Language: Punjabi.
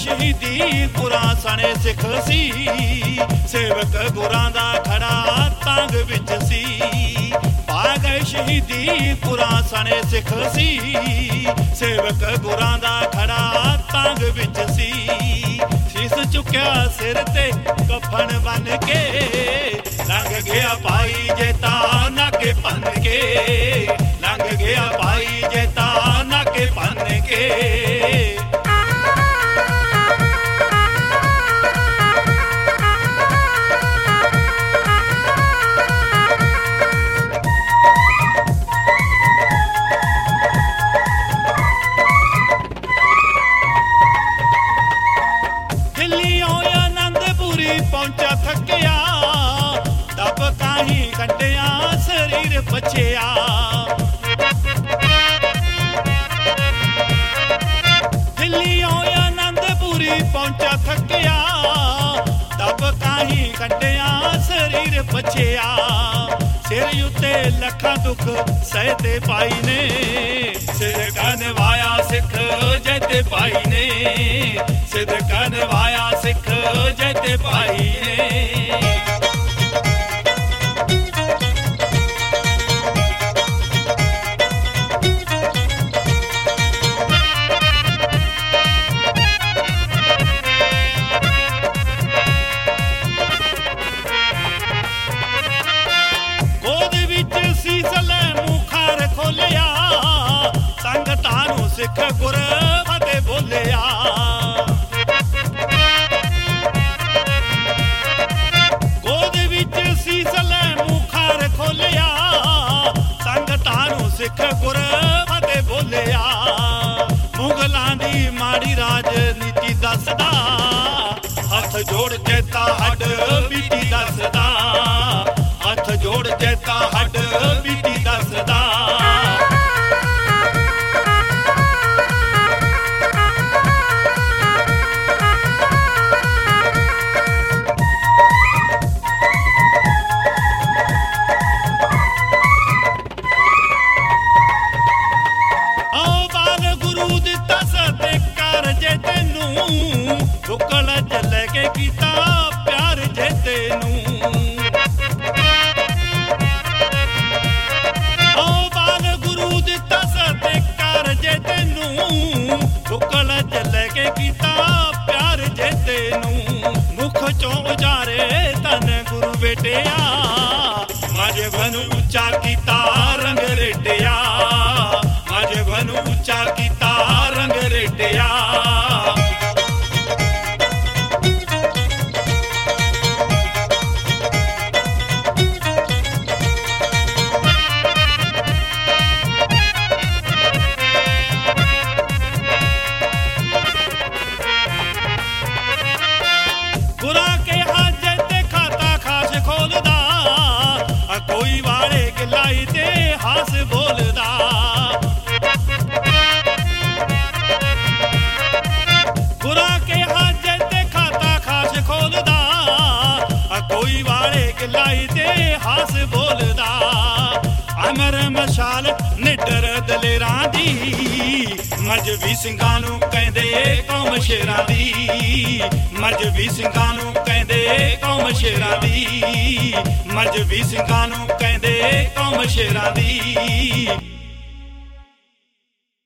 ਸ਼ਹੀਦੀ ਗੁਰਾਂ ਸਣੇ ਸਿੱਖ ਸੀ, ਸੇਵਕ ਗੁਰਾਂ ਦਾ ਖੜਾ ਤੰਗ ਵਿੱਚ ਸੀ। ਪਾ ਗਏ ਸ਼ਹੀਦੀ ਗੁਰਾਂ ਸਣੇ ਸਿੱਖ ਸੀ, ਸੇਵਕ ਗੁਰਾਂ ਦਾ ਖੜਾ ਤੰਗ ਵਿੱਚ ਸੀ। ਸੀਸ ਚੁੱਕਿਆ ਸਿਰ ਤੇ ਕਫਨ ਬੰਨ ਕੇ, ਲੰਘ ਗਿਆ ਭਾਈ ਜੇਤਾ ਨਾਕੇ ਭੰਨ ਕੇ, ਲੰਘ ਗਿਆ ਭਾਈ ਜੇਤਾ ਨਾਕੇ ਭੰਨ ਕੇ। ਪਹੁੰਚਾ ਥੱਕਿਆ, ਦਬ ਕਾਹੀਂ ਕੱਢਿਆ ਸਰੀਰ ਬਚਿਆ। ਦਿੱਲੀਓਂ ਆਨੰਦਪੁਰੀ ਪਹੁੰਚਾ ਥੱਕਿਆ, ਦਬ ਕਾਹੀਂ ਕੱਢਿਆ ਸਰੀਰ ਬਚਿਆ। ਸਿਰ ਉੱਤੇ ਲੱਖਾਂ ਦੁੱਖ ਸਹਿਤੇ ਭਾਈ ਨੇ, ਸਿਦਕਾ ਨਿਭਾਇਆ ਸਿੱਖ ਜੈਤੇ ਭਾਈ ਨੇ, ਸਿਦਕਾ ਨਿਭਾਇਆ ਸਿੱਖ ਜੈਤੇ ਭਾਈ ਨੇ। ਸੰਗਤਾਂ ਨੂੰ ਸਿੱਖ ਗੁਰ ਫਤਿਹ ਬੋਲਿਆ। ਗੋਦ ਵਿੱਚ ਸੀਸ ਲੈ ਮੁਖਾਰ ਖੋਲਿਆ, ਸੰਗਤਾਂ ਨੂੰ ਸਿੱਖ ਗੁਰ ਫਤਿਹ ਬੋਲਿਆ। ਮੁਗਲਾਂ ਦੀ ਮਾੜੀ ਰਾਜਨੀਤੀ ਦੱਸਦਾ, ਹੱਥ ਜੋੜ ਚੇਤਾ ਹੱਡ ਬੀਤੀ ਦੱਸਦਾ, ਹੱਥ ਜੋੜ ਚੇਤਾ ਹੱਡ ਬੀਤੀ ਦੱਸਦਾ। ਬੁੱਕਲ ਚੱਲੇ ਕੇ ਕੀਤਾ ਪਿਆਰ ਜੇਤੇ ਨੂੰ। ਓ ਬਾਲ ਗੁਰੂ ਦਿੱਤਾ ਸਤਿਕਾਰ ਜੇਤੇ ਨੂੰ, ਬੁੱਕਲ ਚੱਲੇ ਕੇ ਕੀਤਾ ਪਿਆਰ ਜੇਤੇ ਨੂੰ। ਮੁਖ ਚੋਂ ਉਜਾਰੇ ਧੰਨ ਗੁਰੂ ਬੇਟਿਆ, ਮਜਬ ਨੂੰ ਉੱਚਾ ਕੀਤਾ ਰੰਗ ਰੇਟਿਆ, ਮਜਬ ਨੂੰ ਉੱਚਾ ਕੀਤਾ ਰੰਗ ਰੇਟਿਆ। ਕੋਈ ਵਾਲੇ ਗਿਲਾਈ ਤੇ ਹਾਸ ਬੋਲਦਾ, ਗੁਰਾ ਕੇ ਹਾਜੇ ਤੇ ਖਾਤਾ ਖਾਸ ਖੋਲਦਾ। ਕੋਈ ਵਾਲੇ ਗਿਲਾਈ ਤੇ ਹਾਸ ਬੋਲਦਾ। ਅਮਰ ਮਸ਼ਾਲ ਨਿਡਰ ਦਲੇਰਾਂ ਦੀ, ਮਜਬੀ ਸਿੰਘਾਂ ਨੂੰ ਕਹਿੰਦੇ ਕੌਮ ਸ਼ੇਰਾਂ ਦੀ, ਮਜਬੀ ਸਿੰਘਾਂ ਨੂੰ ਕਹਿੰਦੇ ਕੌਮ ਸ਼ੇਰਾਂ ਦੀ, ਮਜਬੀ ਸਿੰਘਾਂ ਨੂੰ ਕਹਿੰਦੇ ਕੌਮ ਸ਼ੇਰਾਂ ਦੀ।